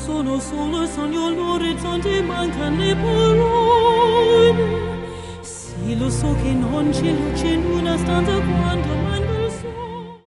sono solo sogno all'orizzonte, mancano le parole. Sì, lo so che non c'è luce in una stanza quando mangi